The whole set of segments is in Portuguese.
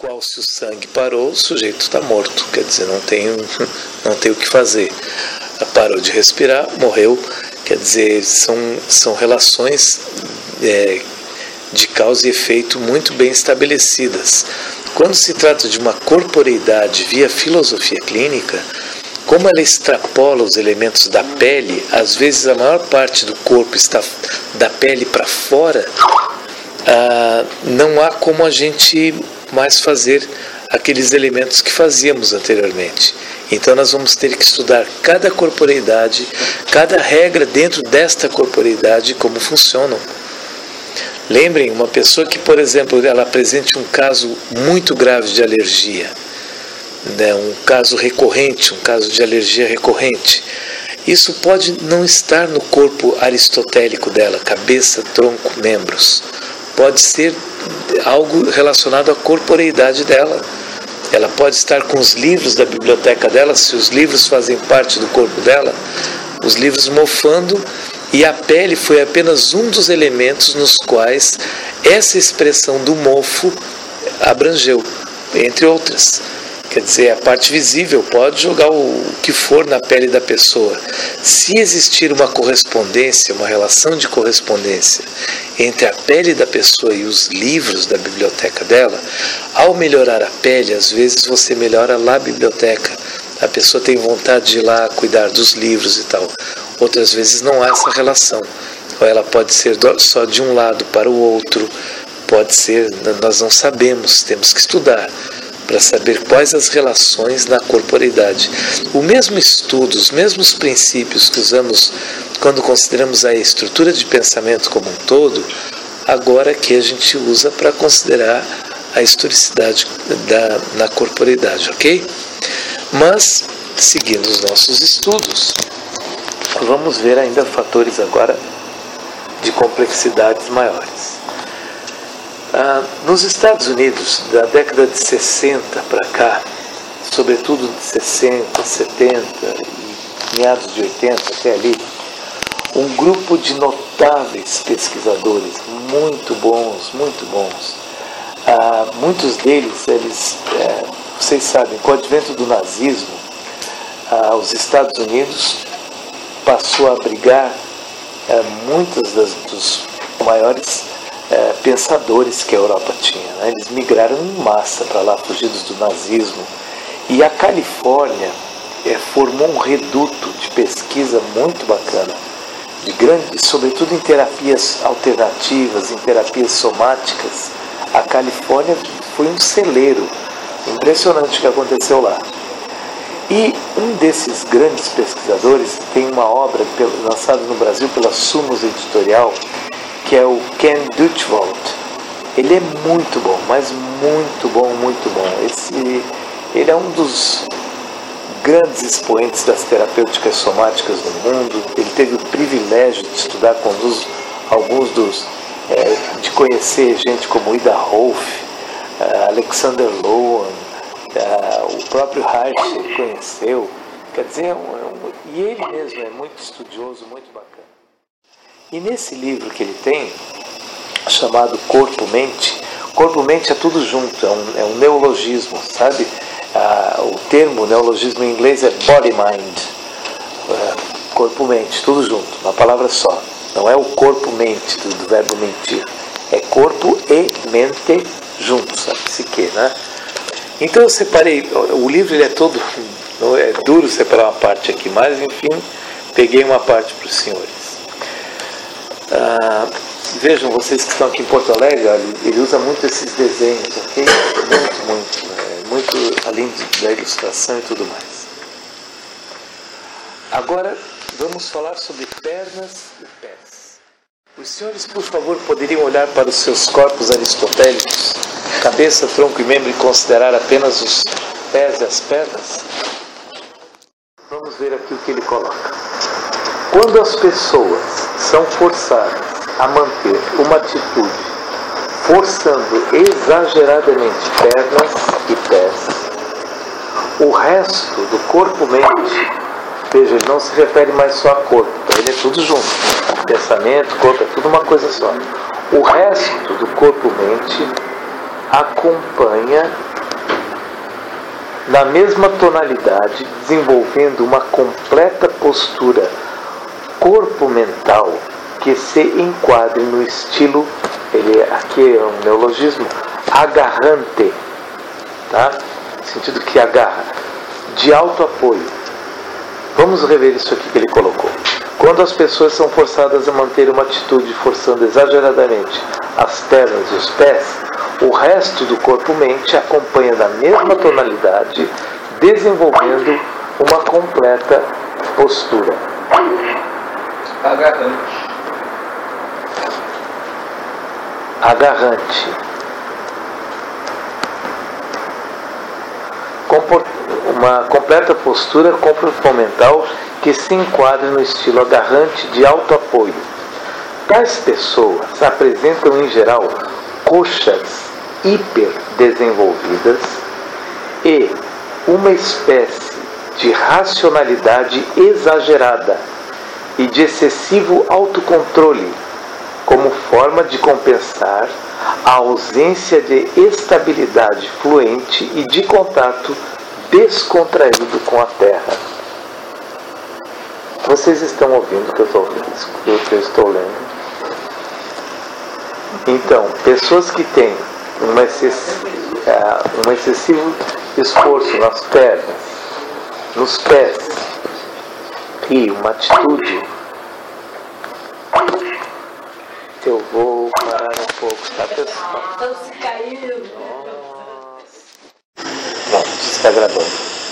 qual, se o sangue parou, o sujeito está morto, quer dizer, não tem o que fazer. Parou de respirar, morreu, quer dizer, são relações de causa e efeito muito bem estabelecidas. Quando se trata de uma corporeidade via filosofia clínica, como ela extrapola os elementos da pele, às vezes a maior parte do corpo está da pele para fora, não há como a gente mais fazer aqueles elementos que fazíamos anteriormente. Então nós vamos ter que estudar cada corporeidade, cada regra dentro desta corporeidade, como funcionam. Lembrem, uma pessoa que, por exemplo, ela apresente um caso muito grave de alergia, né, um caso recorrente, um caso de alergia recorrente, isso pode não estar no corpo aristotélico dela, cabeça, tronco, membros. Pode ser algo relacionado à corporeidade dela. Ela pode estar com os livros da biblioteca dela, se os livros fazem parte do corpo dela, os livros mofando, e a pele foi apenas um dos elementos nos quais essa expressão do mofo abrangeu, entre outras. Quer dizer, a parte visível pode jogar o que for na pele da pessoa. Se existir uma correspondência, uma relação de correspondência entre a pele da pessoa e os livros da biblioteca dela, ao melhorar a pele, às vezes você melhora lá a biblioteca. A pessoa tem vontade de ir lá cuidar dos livros e tal. Outras vezes não há essa relação. Ou ela pode ser só de um lado para o outro. Pode ser, nós não sabemos, temos que estudar para saber quais as relações na corporeidade. O mesmo estudo, os mesmos princípios que usamos quando consideramos a estrutura de pensamento como um todo, agora que a gente usa para considerar a historicidade na corporeidade, ok? Mas, seguindo os nossos estudos, vamos ver ainda fatores agora de complexidades maiores. Nos Estados Unidos, da década de 60 para cá, sobretudo de 60, 70 e meados de 80 até ali, um grupo de notáveis pesquisadores, muito bons, muitos deles, vocês sabem, com o advento do nazismo, os Estados Unidos passou a abrigar muitos dos maiores pensadores que a Europa tinha, né? Eles migraram em massa para lá, fugidos do nazismo. E a Califórnia formou um reduto de pesquisa muito bacana, sobretudo em terapias alternativas, em terapias somáticas. A Califórnia foi um celeiro, impressionante o que aconteceu lá. E um desses grandes pesquisadores tem uma obra lançada no Brasil pela Sumos Editorial, que é o Ken Duchvold. Ele é muito bom, mas muito bom. Ele é um dos grandes expoentes das terapêuticas somáticas no mundo. Ele teve o privilégio de estudar com de conhecer gente como Ida Rolf, Alexander Lowen, o próprio Reich ele conheceu. Quer dizer, e ele mesmo é muito estudioso, muito bacana. E nesse livro que ele tem, chamado Corpo-Mente é tudo junto, é um neologismo, sabe? O termo neologismo em inglês é body-mind, corpo-mente, tudo junto, uma palavra só. Não é o corpo-mente do verbo mentir, é corpo e mente juntos, a psique, né? Então eu separei, o livro ele é todo, é duro separar uma parte aqui, mas enfim, peguei uma parte para os senhores. Vejam, vocês que estão aqui em Porto Alegre, ele usa muito esses desenhos, ok? Muito além da ilustração e tudo mais. Agora vamos falar sobre pernas e pés. Os senhores, por favor, poderiam olhar para os seus corpos aristotélicos, cabeça, tronco e membro, e considerar apenas os pés e as pernas? Vamos ver aqui o que ele coloca. Quando as pessoas são forçadas a manter uma atitude, forçando exageradamente pernas e pés, o resto do corpo-mente, veja, ele não se refere mais só a corpo, então ele é tudo junto, pensamento, corpo, é tudo uma coisa só. O resto do corpo-mente acompanha na mesma tonalidade, desenvolvendo uma completa postura corpo-mental que se enquadre no estilo, aqui é um neologismo, agarrante, tá? No sentido que agarra, de alto apoio. Vamos rever isso aqui que ele colocou. Quando as pessoas são forçadas a manter uma atitude forçando exageradamente as pernas e os pés, o resto do corpo-mente acompanha na mesma tonalidade, desenvolvendo uma completa postura. Agarrante. Uma completa postura comportamental que se enquadra no estilo agarrante de alto apoio. Tais pessoas apresentam em geral coxas hiperdesenvolvidas e uma espécie de racionalidade exagerada e de excessivo autocontrole, como forma de compensar a ausência de estabilidade fluente e de contato descontraído com a Terra. Vocês estão ouvindo o que eu estou lendo? Então, pessoas que têm um excessivo esforço nas pernas, nos pés, e uma atitude. Eu vou parar um pouco, tá, pessoal? Então se caiu. Não, está gravando.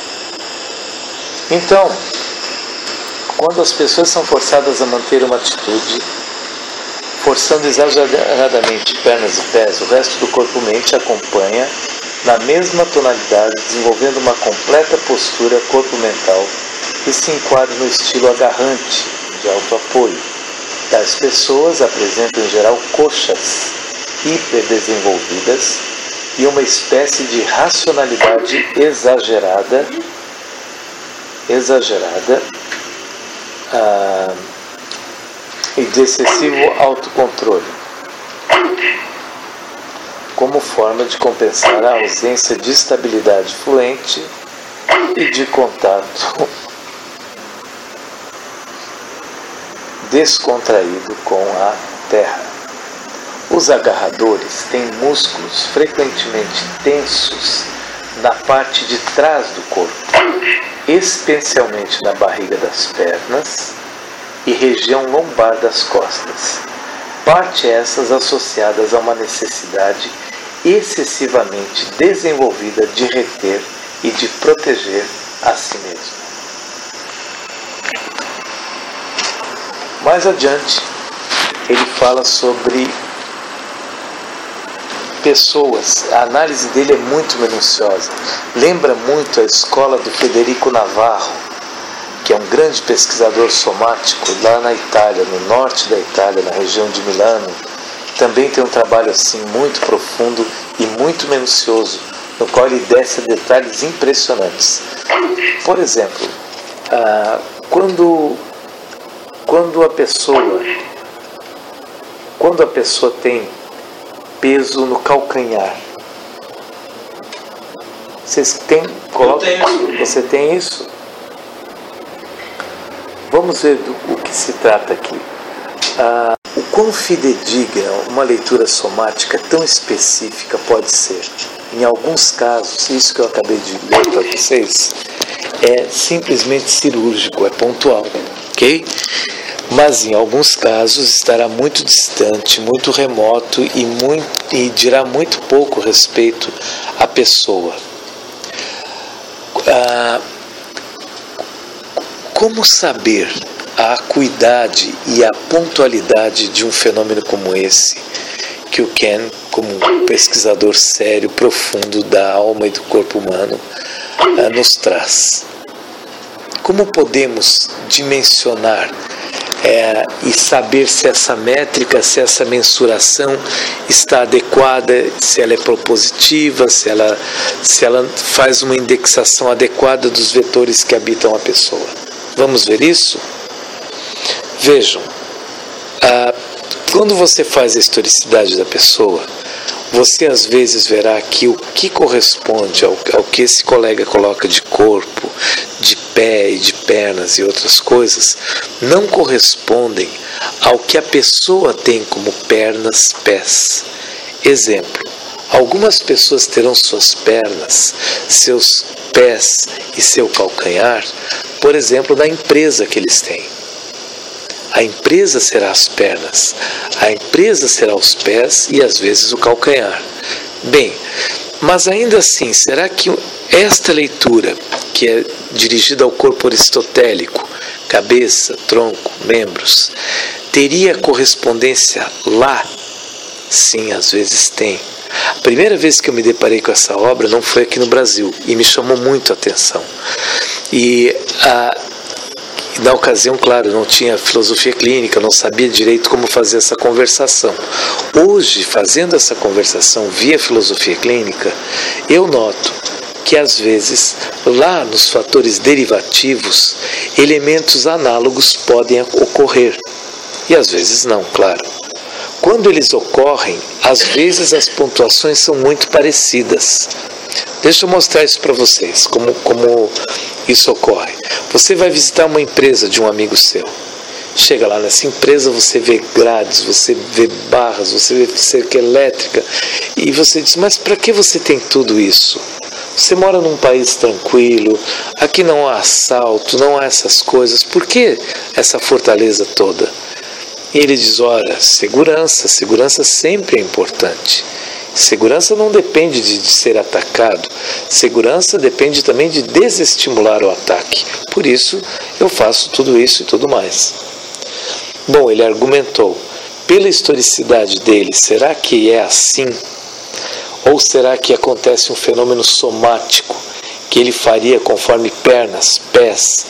Então, quando as pessoas são forçadas a manter uma atitude, forçando exageradamente pernas e pés, o resto do corpo-mente acompanha na mesma tonalidade, desenvolvendo uma completa postura corpo-mental que se enquadra no estilo agarrante, de alto apoio. Tais pessoas apresentam em geral coxas hiperdesenvolvidas e uma espécie de racionalidade exagerada e de excessivo autocontrole, como forma de compensar a ausência de estabilidade fluente e de contato descontraído com a Terra. Os agarradores têm músculos frequentemente tensos na parte de trás do corpo, especialmente na barriga das pernas e região lombar das costas, parte essas associadas a uma necessidade excessivamente desenvolvida de reter e de proteger a si mesmo. Mais adiante, ele fala sobre pessoas. A análise dele é muito minuciosa. Lembra muito a escola do Federico Navarro, que é um grande pesquisador somático lá na Itália, no norte da Itália, na região de Milano. Também tem um trabalho assim muito profundo e muito minucioso, no qual ele desce a detalhes impressionantes. Por exemplo, quando a pessoa tem peso no calcanhar, vocês têm? Você tem isso? Vamos ver o que se trata aqui. O quão fidedigna uma leitura somática tão específica pode ser? Em alguns casos, isso que eu acabei de ler para vocês é simplesmente cirúrgico, é pontual, ok? Mas em alguns casos estará muito distante, muito remoto e dirá muito pouco respeito à pessoa. Como saber a acuidade e a pontualidade de um fenômeno como esse, que o Ken, como um pesquisador sério, profundo da alma e do corpo humano, nos traz? Como podemos dimensionar e saber se essa métrica, se essa mensuração está adequada, se ela é propositiva, se ela faz uma indexação adequada dos vetores que habitam a pessoa? Vamos ver isso? Vejam, quando você faz a historicidade da pessoa, você às vezes verá que o que corresponde ao que esse colega coloca de corpo, de pé e de pernas e outras coisas, não correspondem ao que a pessoa tem como pernas, pés. Exemplo, algumas pessoas terão suas pernas, seus pés e seu calcanhar, por exemplo, da empresa que eles têm. A empresa será as pernas, a empresa será os pés e às vezes o calcanhar. Bem, mas ainda assim, será que esta leitura, que é dirigida ao corpo aristotélico, cabeça, tronco, membros, teria correspondência lá? Sim, às vezes tem. A primeira vez que eu me deparei com essa obra não foi aqui no Brasil e me chamou muito a atenção. E na ocasião, claro, não tinha filosofia clínica, não sabia direito como fazer essa conversação. Hoje, fazendo essa conversação via filosofia clínica, eu noto que às vezes, lá nos fatores derivativos, elementos análogos podem ocorrer. E às vezes não, claro. Quando eles ocorrem, às vezes as pontuações são muito parecidas. Deixa eu mostrar isso para vocês, como isso ocorre. Você vai visitar uma empresa de um amigo seu. Chega lá nessa empresa, você vê grades, você vê barras, você vê cerca elétrica. E você diz, mas para que você tem tudo isso? Você mora num país tranquilo, aqui não há assalto, não há essas coisas. Por que essa fortaleza toda? E ele diz, ora, segurança sempre é importante. Segurança não depende de ser atacado, segurança depende também de desestimular o ataque. Por isso, eu faço tudo isso e tudo mais. Bom, ele argumentou, pela historicidade dele, será que é assim? Ou será que acontece um fenômeno somático, que ele faria conforme pernas, pés,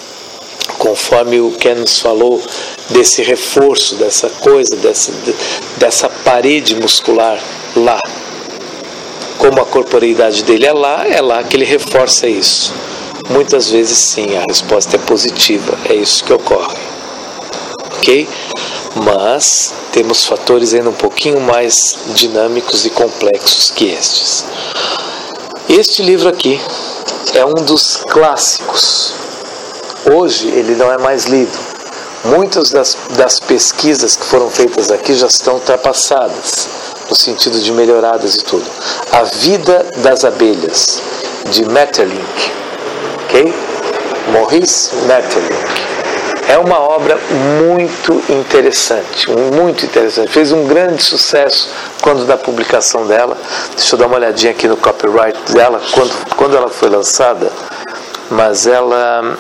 conforme o Ken nos falou, desse reforço, dessa coisa, dessa parede muscular lá. Como a corporeidade dele é lá que ele reforça isso. Muitas vezes sim, a resposta é positiva, é isso que ocorre. Ok? Mas temos fatores ainda um pouquinho mais dinâmicos e complexos que estes. Este livro aqui é um dos clássicos. Hoje ele não é mais lido. Muitas das pesquisas que foram feitas aqui já estão ultrapassadas, no sentido de melhoradas e tudo. A Vida das Abelhas, de Maeterlinck, ok? Maurice Maeterlinck. É uma obra muito interessante, fez um grande sucesso quando da publicação dela. Deixa eu dar uma olhadinha aqui no copyright dela, quando ela foi lançada, mas ela...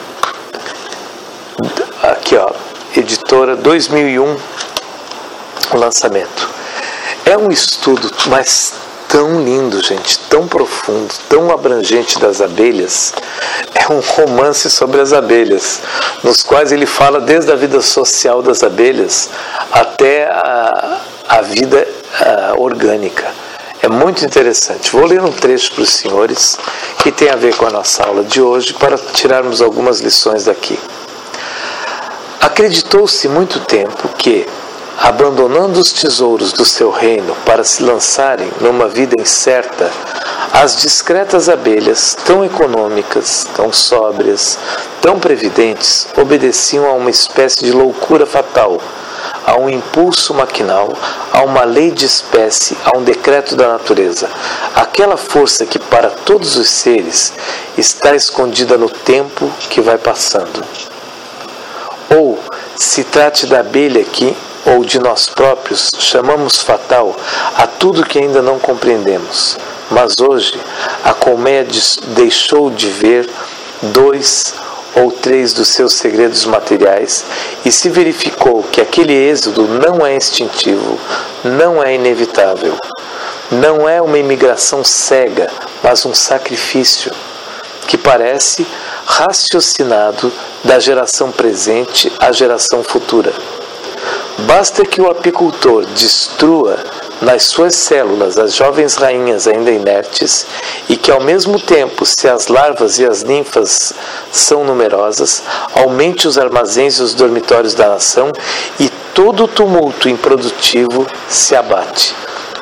Aqui, ó, editora 2001, o lançamento. É um estudo, mas tão lindo, gente, tão profundo, tão abrangente das abelhas. É um romance sobre as abelhas, nos quais ele fala desde a vida social das abelhas até a vida orgânica. É muito interessante. Vou ler um trecho para os senhores que tem a ver com a nossa aula de hoje para tirarmos algumas lições daqui. Acreditou-se muito tempo que, abandonando os tesouros do seu reino para se lançarem numa vida incerta, as discretas abelhas, tão econômicas, tão sóbrias, tão previdentes, obedeciam a uma espécie de loucura fatal, a um impulso maquinal, a uma lei de espécie, a um decreto da natureza, aquela força que para todos os seres está escondida no tempo que vai passando. Ou, se trate da abelha que, ou de nós próprios, chamamos fatal a tudo que ainda não compreendemos. Mas hoje, a colmeia deixou de ver 2 ou 3 dos seus segredos materiais e se verificou que aquele êxodo não é instintivo, não é inevitável. Não é uma imigração cega, mas um sacrifício que parece raciocinado da geração presente à geração futura. Basta que o apicultor destrua nas suas células as jovens rainhas ainda inertes e que ao mesmo tempo, se as larvas e as ninfas são numerosas, aumente os armazéns e os dormitórios da nação e todo o tumulto improdutivo se abate,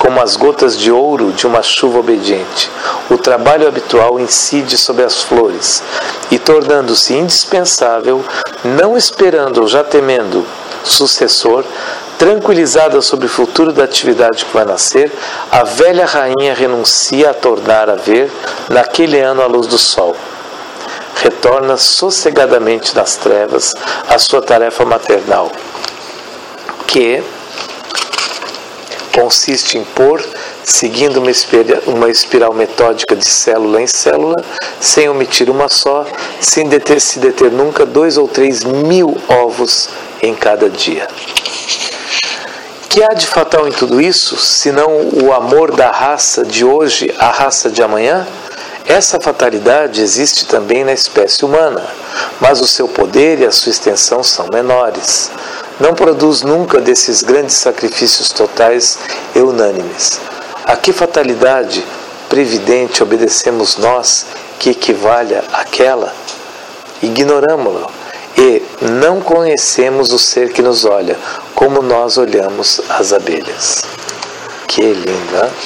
como as gotas de ouro de uma chuva obediente. O trabalho habitual incide sobre as flores, e tornando-se indispensável, não esperando ou já temendo sucessor, tranquilizada sobre o futuro da atividade que vai nascer, a velha rainha renuncia a tornar a ver, naquele ano, a luz do sol. Retorna sossegadamente nas trevas à sua tarefa maternal, que consiste em pôr, seguindo uma espiral metódica de célula em célula, sem omitir uma só, sem se deter nunca 2 ou 3 mil ovos em cada dia. Que há de fatal em tudo isso, senão o amor da raça de hoje à raça de amanhã? Essa fatalidade existe também na espécie humana, mas o seu poder e a sua extensão são menores. Não produz nunca desses grandes sacrifícios totais e unânimes. A que fatalidade previdente obedecemos nós que equivale àquela? Ignoramo-la e não conhecemos o ser que nos olha, como nós olhamos as abelhas. Que lindo, hein?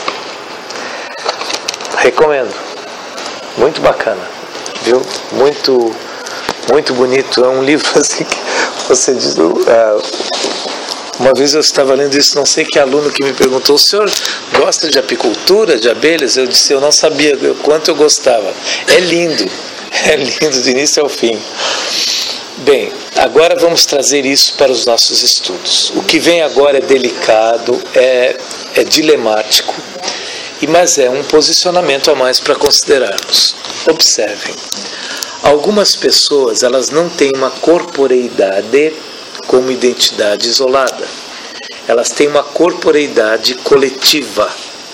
Recomendo. Muito bacana, viu? Muito, muito bonito. É um livro assim que você diz... Uma vez eu estava lendo isso, não sei que aluno que me perguntou: o senhor gosta de apicultura, de abelhas? Eu disse: eu não sabia o quanto eu gostava. É lindo do início ao fim. Bem, agora vamos trazer isso para os nossos estudos. O que vem agora é delicado, é dilemático, mas é um posicionamento a mais para considerarmos. Observem, algumas pessoas, elas não têm uma corporeidade como identidade isolada. Elas têm uma corporeidade coletiva.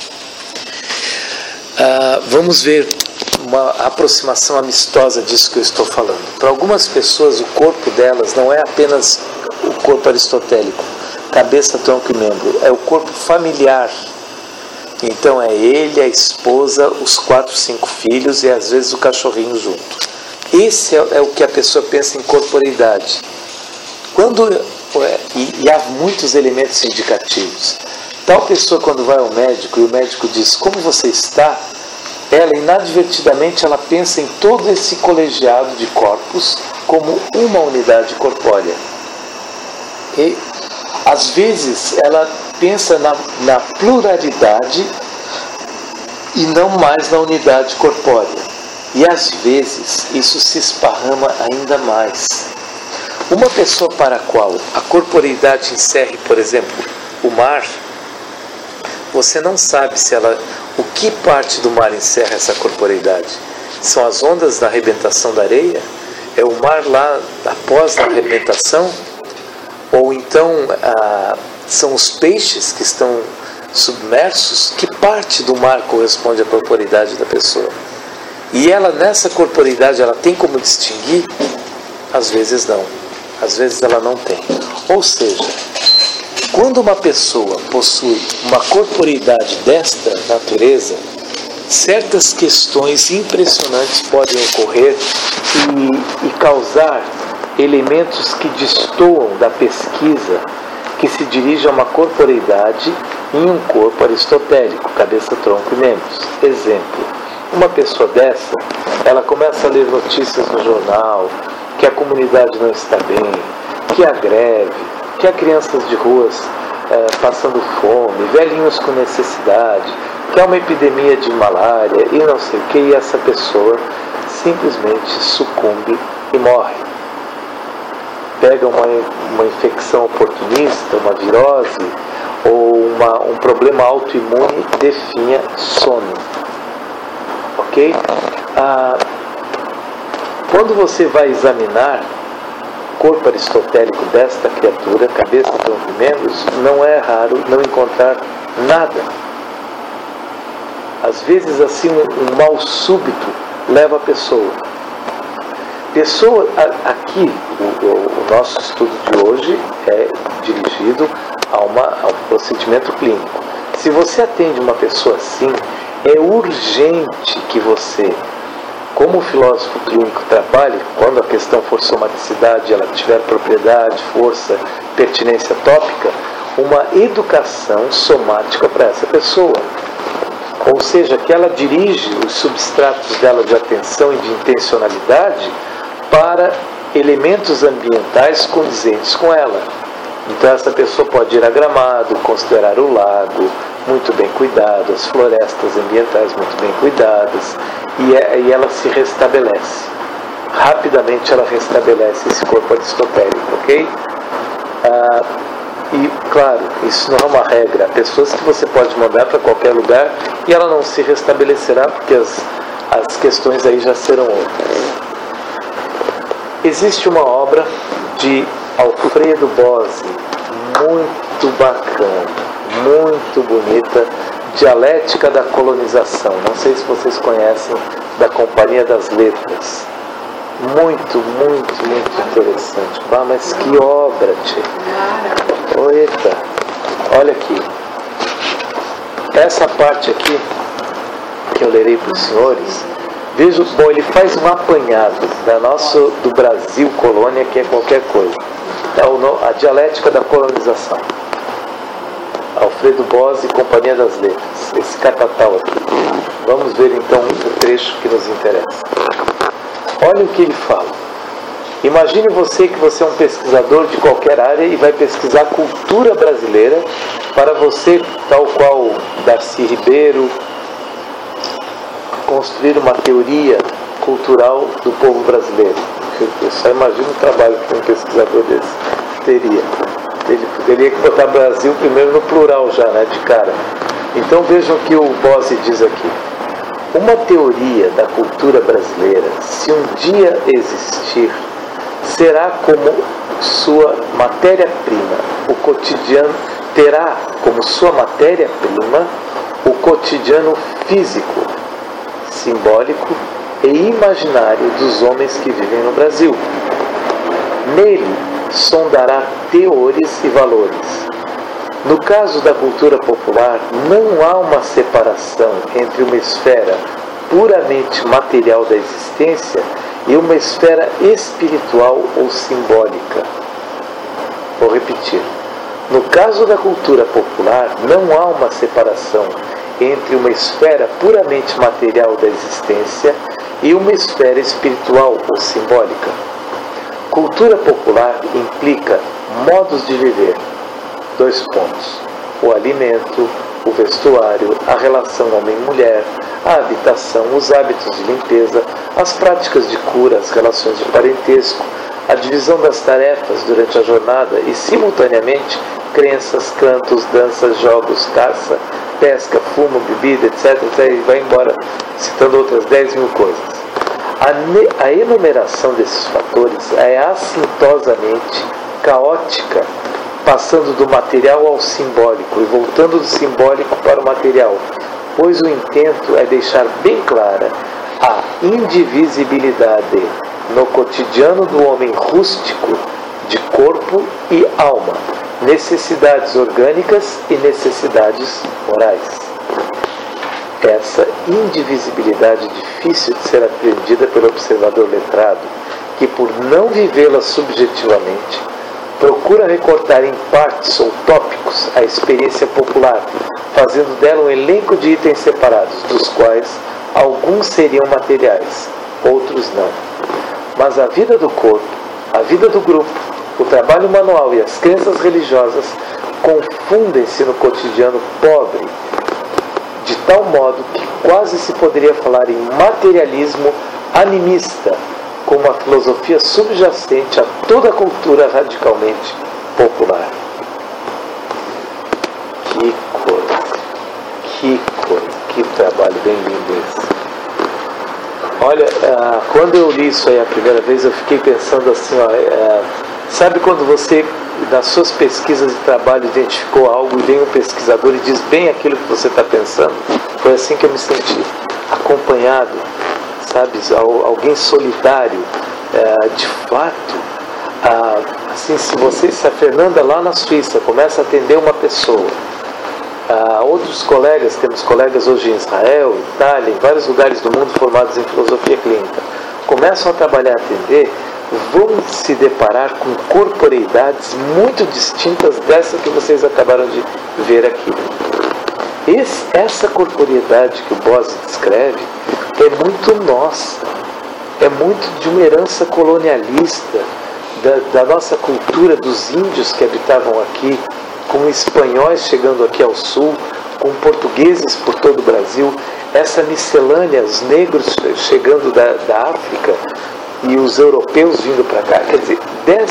Vamos ver uma aproximação amistosa disso que eu estou falando. Para algumas pessoas, o corpo delas não é apenas o corpo aristotélico, cabeça, tronco e membro, é o corpo familiar. Então é ele, a esposa, os 4, 5 filhos e às vezes o cachorrinho junto. Esse é o que a pessoa pensa em corporeidade. E há muitos elementos indicativos. Tal pessoa, quando vai ao médico e o médico diz: como você está? Ela, inadvertidamente, ela pensa em todo esse colegiado de corpos como uma unidade corpórea. E, às vezes, ela pensa na pluralidade e não mais na unidade corpórea. E, às vezes, isso se esparrama ainda mais. Uma pessoa para a qual a corporeidade encerre, por exemplo, o mar, você não sabe o que parte do mar encerra essa corporeidade. São as ondas da arrebentação da areia? É o mar lá após a arrebentação? Ou então são os peixes que estão submersos? Que parte do mar corresponde à corporeidade da pessoa? E ela, nessa corporeidade, ela tem como distinguir? Às vezes não. Às vezes ela não tem. Ou seja, quando uma pessoa possui uma corporeidade desta natureza, certas questões impressionantes podem ocorrer e causar elementos que destoam da pesquisa que se dirige a uma corporeidade em um corpo aristotélico, cabeça, tronco e membros. Exemplo, uma pessoa dessa, ela começa a ler notícias no jornal, que a comunidade não está bem, que há greve, que há crianças de ruas passando fome, velhinhos com necessidade, que há uma epidemia de malária e não sei o que, e essa pessoa simplesmente sucumbe e morre. Pega uma infecção oportunista, uma virose ou um problema autoimune, definha, some. Ok? Quando você vai examinar o corpo aristotélico desta criatura, cabeça, tronco e membros, não é raro não encontrar nada. Às vezes, assim, um mal súbito leva a pessoa. Aqui, o nosso estudo de hoje é dirigido a um procedimento clínico. Se você atende uma pessoa assim, é urgente que você, como o filósofo clínico trabalhe, quando a questão for somaticidade, ela tiver propriedade, força, pertinência tópica, uma educação somática para essa pessoa. Ou seja, que ela dirige os substratos dela de atenção e de intencionalidade para elementos ambientais condizentes com ela. Então essa pessoa pode ir a Gramado, considerar o lago muito bem cuidado, as florestas ambientais muito bem cuidadas, e ela se restabelece. Rapidamente ela restabelece esse corpo aristotélico, ok? E, claro, isso não é uma regra. Há pessoas que você pode mandar para qualquer lugar e ela não se restabelecerá, porque as questões aí já serão outras. Existe uma obra de Alfredo Bose, muito bacana, muito bonita, Dialética da Colonização. Não sei se vocês conhecem, da Companhia das Letras. Muito, muito, muito interessante. Ah, mas que obra, tchê. Eita, olha aqui. Essa parte aqui, que eu lerei para os senhores, vejo, bom, ele faz um apanhado do Brasil colônia, que é qualquer coisa. É a Dialética da Colonização. Alfredo Bose, Companhia das Letras. Esse catatal aqui. Vamos ver então o trecho que nos interessa. Olha o que ele fala. Imagine você que você é um pesquisador de qualquer área e vai pesquisar cultura brasileira para você, tal qual Darcy Ribeiro, construir uma teoria cultural do povo brasileiro. Eu só imagino o trabalho que um pesquisador desse teria. Ele teria que botar Brasil primeiro no plural já, né, de cara. Então vejam o que o Bose diz aqui. Uma teoria da cultura brasileira, se um dia existir, será como sua matéria-prima, o cotidiano, terá como sua matéria-prima o cotidiano físico, simbólico e imaginário dos homens que vivem no Brasil. Nele sondará teores e valores. No caso da cultura popular, não há uma separação entre uma esfera puramente material da existência e uma esfera espiritual ou simbólica. Vou repetir. No caso da cultura popular, não há uma separação entre uma esfera puramente material da existência e uma esfera espiritual ou simbólica. Cultura popular implica modos de viver. 2 pontos. O alimento, o vestuário, a relação homem-mulher, a habitação, os hábitos de limpeza, as práticas de cura, as relações de parentesco, a divisão das tarefas durante a jornada e, simultaneamente, crenças, cantos, danças, jogos, caça, pesca, fumo, bebida, etc. E vai embora, citando outras 10 mil coisas. A enumeração desses fatores é assintosamente caótica, passando do material ao simbólico e voltando do simbólico para o material, pois o intento é deixar bem clara a indivisibilidade no cotidiano do homem rústico de corpo e alma, necessidades orgânicas e necessidades morais. Essa indivisibilidade difícil de ser apreendida pelo observador letrado, que por não vivê-la subjetivamente, procura recortar em partes ou tópicos a experiência popular, fazendo dela um elenco de itens separados, dos quais alguns seriam materiais, outros não. Mas a vida do corpo, a vida do grupo, o trabalho manual e as crenças religiosas confundem-se no cotidiano pobre, de tal modo que quase se poderia falar em materialismo animista, como a filosofia subjacente a toda a cultura radicalmente popular. Que coisa, que trabalho bem lindo esse. Olha, quando eu li isso aí a primeira vez, eu fiquei pensando assim, sabe quando você, nas suas pesquisas de trabalho, identificou algo e vem um pesquisador e diz bem aquilo que você está pensando? Foi assim que eu me senti, acompanhado, sabe, alguém solitário, de fato. Assim, se a Fernanda lá na Suíça começa a atender uma pessoa, outros colegas, temos colegas hoje em Israel, Itália, em vários lugares do mundo formados em filosofia clínica, começam a trabalhar, a atender, vão se deparar com corporeidades muito distintas dessa que vocês acabaram de ver aqui. Essa corporeidade que o Bose descreve é muito nossa, é muito de uma herança colonialista, da nossa cultura, dos índios que habitavam aqui, com espanhóis chegando aqui ao sul, com portugueses por todo o Brasil, essa miscelânea, os negros chegando da África e os europeus vindo para cá. Quer dizer,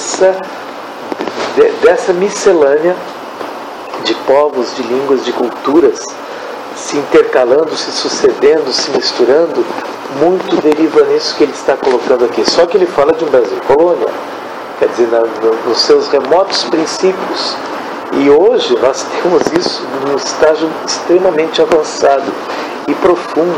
dessa miscelânea de povos, de línguas, de culturas, se intercalando, se sucedendo, se misturando, muito deriva nisso que ele está colocando aqui. Só que ele fala de um Brasil colônia, quer dizer, nos seus remotos princípios. E hoje nós temos isso num estágio extremamente avançado e profundo.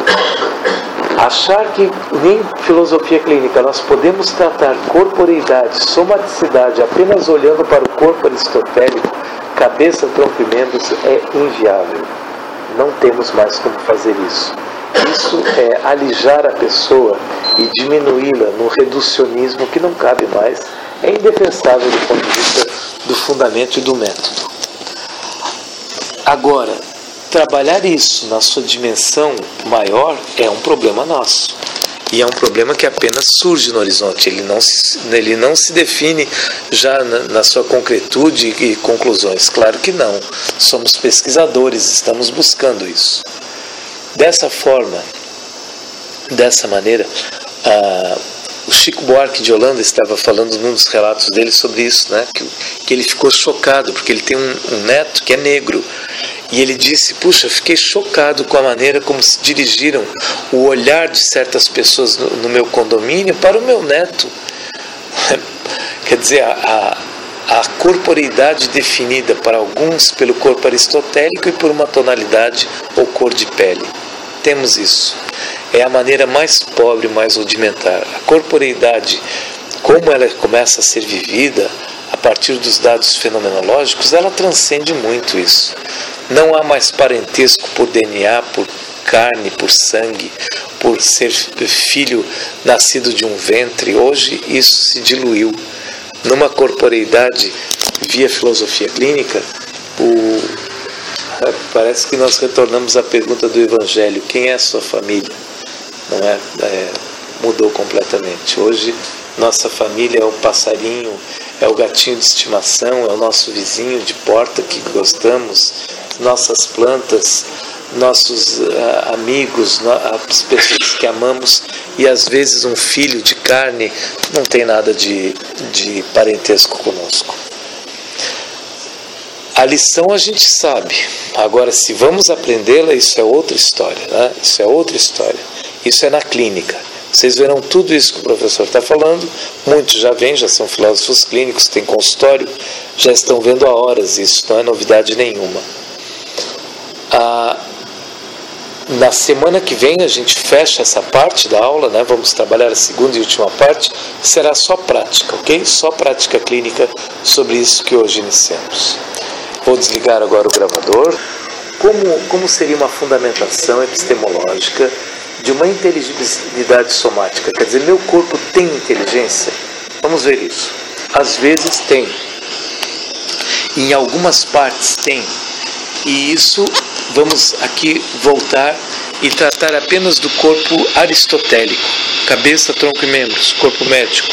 Achar que nem filosofia clínica nós podemos tratar corporeidade, somaticidade apenas olhando para o corpo aristotélico, cabeça, tronco e membros, é inviável. Não temos mais como fazer isso. Isso é alijar a pessoa e diminuí-la no reducionismo que não cabe mais. É indefensável do ponto de vista do fundamento e do método. Agora, trabalhar isso na sua dimensão maior é um problema nosso. E é um problema que apenas surge no horizonte. Ele não se define já na sua concretude e conclusões. Claro que não. Somos pesquisadores, estamos buscando isso. Dessa forma, dessa maneira, o Chico Buarque de Holanda estava falando num dos relatos dele sobre isso, né? Que ele ficou chocado, porque ele tem um neto que é negro. E ele disse, puxa, fiquei chocado com a maneira como se dirigiram o olhar de certas pessoas no meu condomínio para o meu neto. Quer dizer, a corporeidade definida para alguns pelo corpo aristotélico e por uma tonalidade ou cor de pele. Temos isso. É a maneira mais pobre, mais rudimentar. A corporeidade, como ela começa a ser vivida a partir dos dados fenomenológicos, ela transcende muito isso. Não há mais parentesco por DNA, por carne, por sangue, por ser filho nascido de um ventre. Hoje isso se diluiu. Numa corporeidade via filosofia clínica, parece que nós retornamos à pergunta do Evangelho: quem é a sua família? Não é? Mudou completamente. Hoje nossa família é o passarinho, é o gatinho de estimação, é o nosso vizinho de porta que gostamos, nossas plantas, nossos amigos, as pessoas que amamos, e às vezes um filho de carne não tem nada de parentesco conosco. A lição a gente sabe, agora se vamos aprendê-la, isso é outra história, né? Isso é outra história, isso é na clínica. Vocês verão tudo isso que o professor está falando, muitos já vêm, já são filósofos clínicos, têm consultório, já estão vendo há horas, isso não é novidade nenhuma. Na semana que vem a gente fecha essa parte da aula, né? Vamos trabalhar a segunda e última parte, será só prática, ok? Só prática clínica sobre isso que hoje iniciamos. Vou desligar agora o gravador. Como seria uma fundamentação epistemológica de uma inteligibilidade somática? Quer dizer, meu corpo tem inteligência? Vamos ver isso. Às vezes tem. Em algumas partes tem. E isso, vamos aqui voltar e tratar apenas do corpo aristotélico. Cabeça, tronco e membros, corpo médico.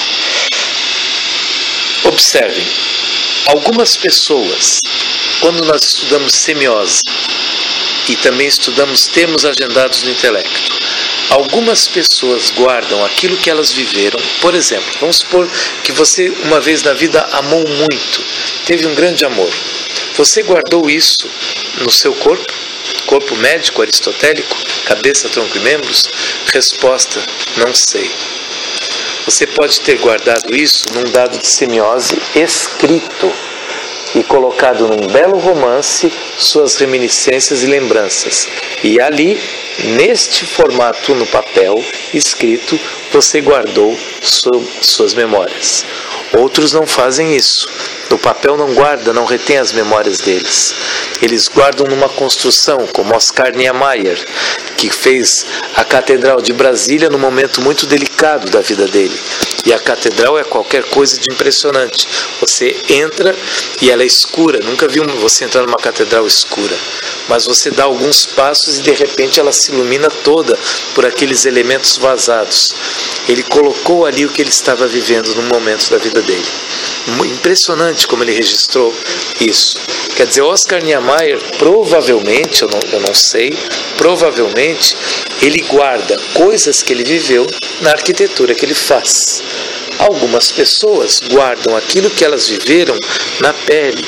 Observem, algumas pessoas, quando nós estudamos semiose e também estudamos termos agendados no intelecto, algumas pessoas guardam aquilo que elas viveram. Por exemplo, vamos supor que você uma vez na vida amou muito, teve um grande amor. Você guardou isso no seu corpo? Corpo médico, aristotélico, cabeça, tronco e membros? Resposta, não sei. Você pode ter guardado isso num dado de semiose escrito e colocado num belo romance suas reminiscências e lembranças. E ali, neste formato no papel escrito, você guardou suas memórias. Outros não fazem isso. No papel não guarda, não retém as memórias deles. Eles guardam numa construção, como Oscar Niemeyer, que fez a Catedral de Brasília num momento muito delicado da vida dele. E a catedral é qualquer coisa de impressionante. Você entra e ela é escura. Nunca vi você entrar numa catedral escura. Mas você dá alguns passos e de repente ela se ilumina toda por aqueles elementos vazados. Ele colocou ali o que ele estava vivendo no momento da vida dele. Impressionante como ele registrou isso. Quer dizer, Oscar Niemeyer, provavelmente, eu não sei, provavelmente ele guarda coisas que ele viveu na arquitetura que ele faz. Algumas pessoas guardam aquilo que elas viveram na pele.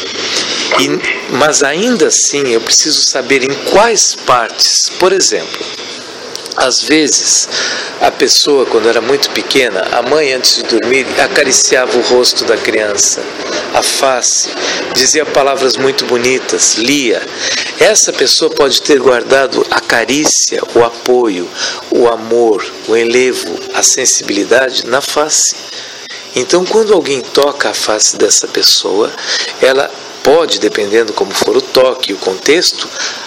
Mas ainda assim eu preciso saber em quais partes. Por exemplo, às vezes a pessoa, quando era muito pequena, a mãe antes de dormir acariciava o rosto da criança, a face, dizia palavras muito bonitas, lia. Essa pessoa pode ter guardado a carícia, o apoio, o amor, o enlevo, a sensibilidade na face. Então, quando alguém toca a face dessa pessoa, ela pode, dependendo como for o toque e o contexto,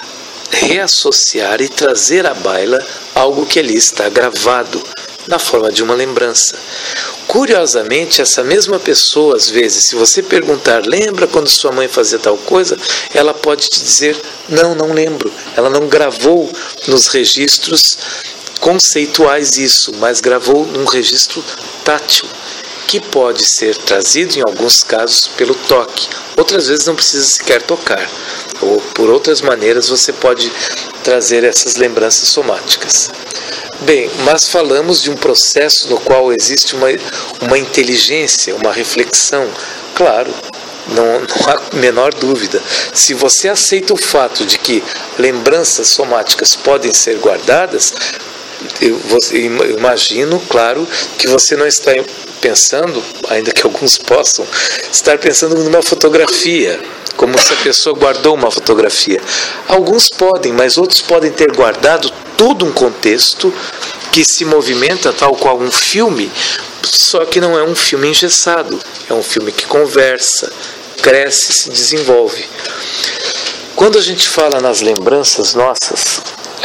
reassociar e trazer à baila algo que ali está gravado na forma de uma lembrança. Curiosamente, essa mesma pessoa, às vezes, se você perguntar, lembra quando sua mãe fazia tal coisa? Ela pode te dizer, não lembro. Ela não gravou nos registros conceituais isso, mas gravou num registro tátil, que pode ser trazido, em alguns casos, pelo toque. Outras vezes não precisa sequer tocar. Ou por outras maneiras você pode trazer essas lembranças somáticas. Bem, mas falamos de um processo no qual existe uma inteligência, uma reflexão. Claro, não há menor dúvida. Se você aceita o fato de que lembranças somáticas podem ser guardadas, eu imagino, claro, que você não está pensando, ainda que alguns possam, estar pensando numa fotografia, como se a pessoa guardou uma fotografia. Alguns podem, mas outros podem ter guardado todo um contexto que se movimenta tal qual um filme, só que não é um filme engessado, é um filme que conversa, cresce e se desenvolve. Quando a gente fala nas lembranças nossas,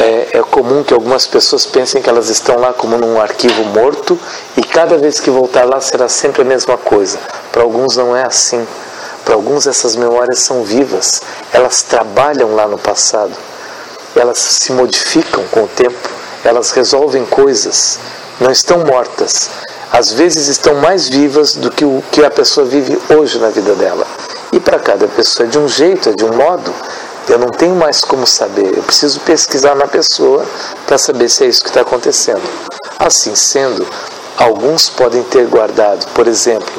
é comum que algumas pessoas pensem que elas estão lá como num arquivo morto e cada vez que voltar lá será sempre a mesma coisa. Para alguns não é assim. Para alguns essas memórias são vivas, elas trabalham lá no passado, elas se modificam com o tempo, elas resolvem coisas, não estão mortas. Às vezes estão mais vivas do que o que a pessoa vive hoje na vida dela. E para cada pessoa é de um jeito, é de um modo. Eu não tenho mais como saber, eu preciso pesquisar na pessoa para saber se é isso que está acontecendo. Assim sendo, alguns podem ter guardado, por exemplo,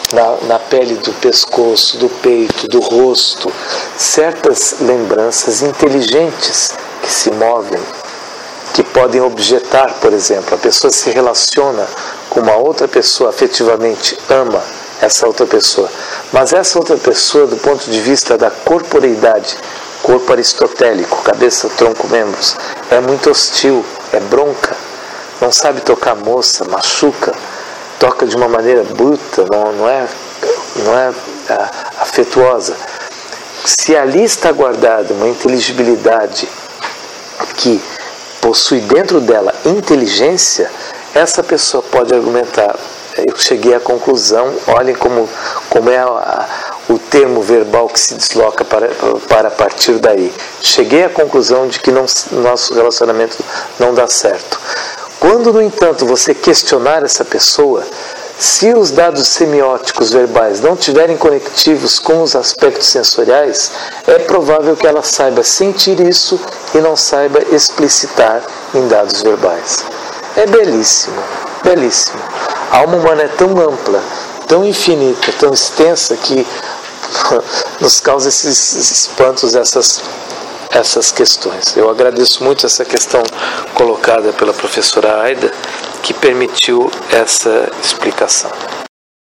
na pele do pescoço, do peito, do rosto, certas lembranças inteligentes que se movem, que podem objetar, por exemplo, a pessoa se relaciona com uma outra pessoa, afetivamente ama essa outra pessoa, mas essa outra pessoa, do ponto de vista da corporeidade, corpo aristotélico, cabeça, tronco, membros, é muito hostil, é bronca, não sabe tocar moça, machuca, toca de uma maneira bruta, não é afetuosa. Se ali está guardada uma inteligibilidade que possui dentro dela inteligência, essa pessoa pode argumentar. Eu cheguei à conclusão, olhem como é o termo verbal que se desloca para partir daí. Cheguei à conclusão de que nosso relacionamento não dá certo. Quando, no entanto, você questionar essa pessoa, se os dados semióticos verbais não tiverem conectivos com os aspectos sensoriais, é provável que ela saiba sentir isso e não saiba explicitar em dados verbais. É belíssimo, belíssimo. A alma humana é tão ampla, tão infinita, tão extensa que nos causa esses espantos, essas questões. Eu agradeço muito essa questão colocada pela professora Aida, que permitiu essa explicação.